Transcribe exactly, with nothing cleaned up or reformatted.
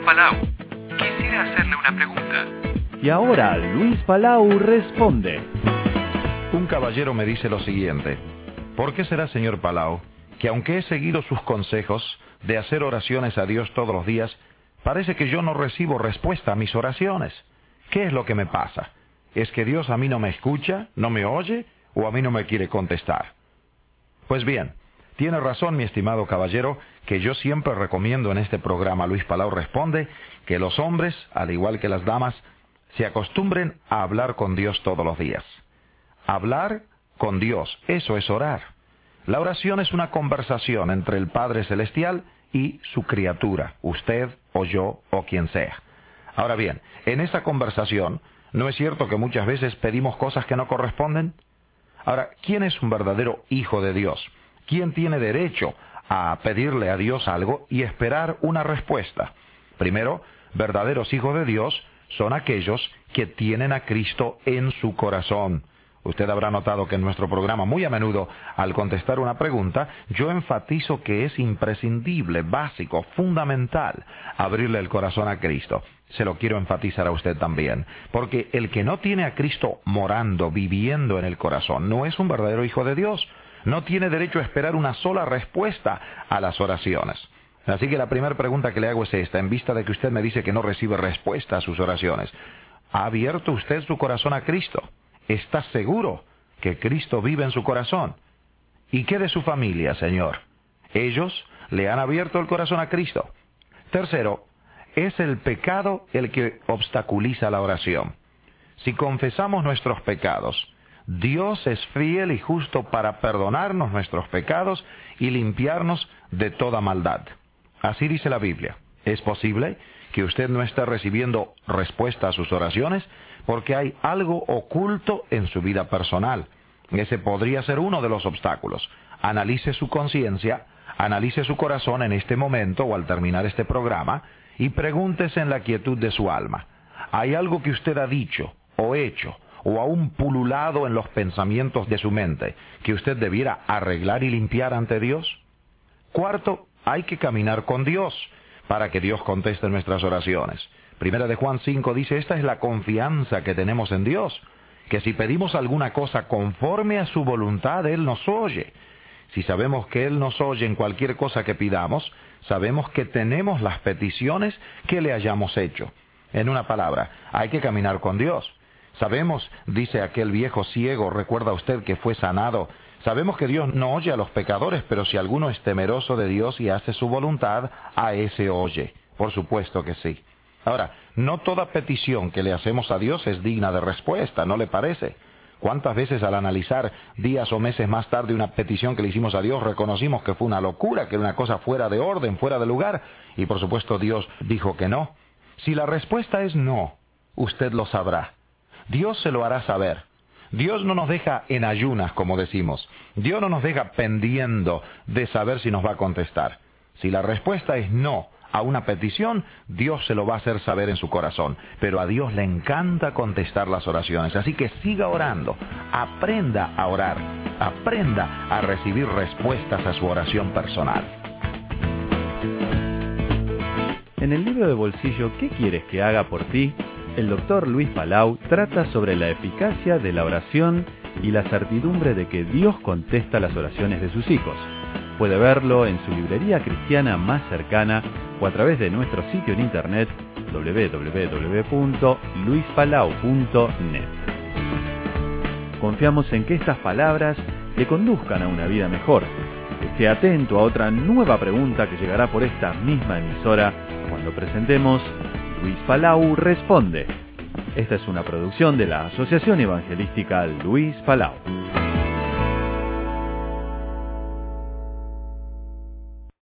Palau. Quisiera hacerle una pregunta. Y ahora Luis Palau responde. Un caballero me dice lo siguiente: ¿por qué será, señor Palau, que aunque he seguido sus consejos de hacer oraciones a Dios todos los días, parece que yo no recibo respuesta a mis oraciones? ¿Qué es lo que me pasa? ¿Es que Dios a mí no me escucha, no me oye, o a mí no me quiere contestar? Pues bien, tiene razón, mi estimado caballero, que yo siempre recomiendo en este programa Luis Palau Responde que los hombres, al igual que las damas, se acostumbren a hablar con Dios todos los días. Hablar con Dios, eso es orar. La oración es una conversación entre el Padre Celestial y su criatura, usted o yo o quien sea. Ahora bien, en esa conversación, ¿no es cierto que muchas veces pedimos cosas que no corresponden? Ahora, ¿quién es un verdadero hijo de Dios? ¿Quién tiene derecho a pedirle a Dios algo y esperar una respuesta? Primero, verdaderos hijos de Dios son aquellos que tienen a Cristo en su corazón. Usted habrá notado que en nuestro programa muy a menudo, al contestar una pregunta, yo enfatizo que es imprescindible, básico, fundamental, abrirle el corazón a Cristo. Se lo quiero enfatizar a usted también, porque el que no tiene a Cristo morando, viviendo en el corazón, no es un verdadero hijo de Dios. No tiene derecho a esperar una sola respuesta a las oraciones. Así que la primera pregunta que le hago es esta, en vista de que usted me dice que no recibe respuesta a sus oraciones. ¿Ha abierto usted su corazón a Cristo? ¿Está seguro que Cristo vive en su corazón? ¿Y qué de su familia, Señor? ¿Ellos le han abierto el corazón a Cristo? Tercero, es el pecado el que obstaculiza la oración. Si confesamos nuestros pecados, Dios es fiel y justo para perdonarnos nuestros pecados y limpiarnos de toda maldad. Así dice la Biblia. Es posible que usted no esté recibiendo respuesta a sus oraciones porque hay algo oculto en su vida personal. Ese podría ser uno de los obstáculos. Analice su conciencia, analice su corazón en este momento o al terminar este programa y pregúntese en la quietud de su alma. ¿Hay algo que usted ha dicho o hecho o aún pululado en los pensamientos de su mente que usted debiera arreglar y limpiar ante Dios? Cuarto, hay que caminar con Dios para que Dios conteste nuestras oraciones. Primera de Juan cinco dice, esta es la confianza que tenemos en Dios, que si pedimos alguna cosa conforme a su voluntad, Él nos oye. Si sabemos que Él nos oye en cualquier cosa que pidamos, sabemos que tenemos las peticiones que le hayamos hecho. En una palabra, hay que caminar con Dios. Sabemos, dice aquel viejo ciego, recuerda usted que fue sanado, sabemos que Dios no oye a los pecadores, pero si alguno es temeroso de Dios y hace su voluntad, a ese oye. Por supuesto que sí. Ahora, no toda petición que le hacemos a Dios es digna de respuesta, ¿no le parece? ¿Cuántas veces al analizar días o meses más tarde una petición que le hicimos a Dios reconocimos que fue una locura, que era una cosa fuera de orden, fuera de lugar? Y por supuesto Dios dijo que no. Si la respuesta es no, usted lo sabrá. Dios se lo hará saber. Dios no nos deja en ayunas, como decimos. Dios no nos deja pendiendo de saber si nos va a contestar. Si la respuesta es no a una petición, Dios se lo va a hacer saber en su corazón. Pero a Dios le encanta contestar las oraciones. Así que siga orando. Aprenda a orar. Aprenda a recibir respuestas a su oración personal. En el libro de bolsillo ¿Qué quieres que haga por ti?, el doctor Luis Palau trata sobre la eficacia de la oración y la certidumbre de que Dios contesta las oraciones de sus hijos. Puede verlo en su librería cristiana más cercana o a través de nuestro sitio en internet doble u doble u doble u punto luis palau punto net. Confiamos en que estas palabras le conduzcan a una vida mejor. Esté atento a otra nueva pregunta que llegará por esta misma emisora cuando presentemos Luis Palau Responde. Esta es una producción de la Asociación Evangelística Luis Palau.